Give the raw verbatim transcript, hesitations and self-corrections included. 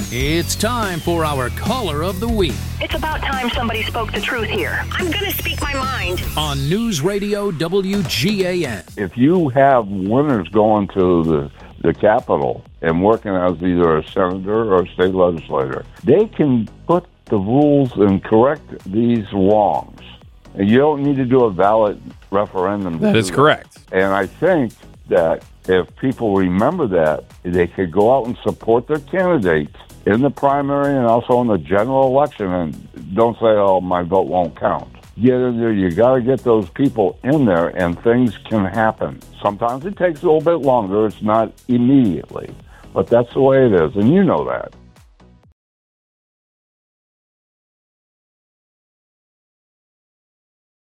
It's time for our Caller of the Week. It's about time somebody spoke the truth here. I'm going to speak my mind. On News Radio W G A N. If you have winners going to the, the Capitol and working as either a senator or a state legislator, they can put the rules and correct these wrongs. And you don't need to do a valid referendum. That is correct. And I think that if people remember that, they could go out and support their candidates in the primary and also in the general election, and don't say, oh, my vote won't count. Get in there. You got to get those people in there, and things can happen. Sometimes it takes a little bit longer. It's not immediately, but that's the way it is, and you know that.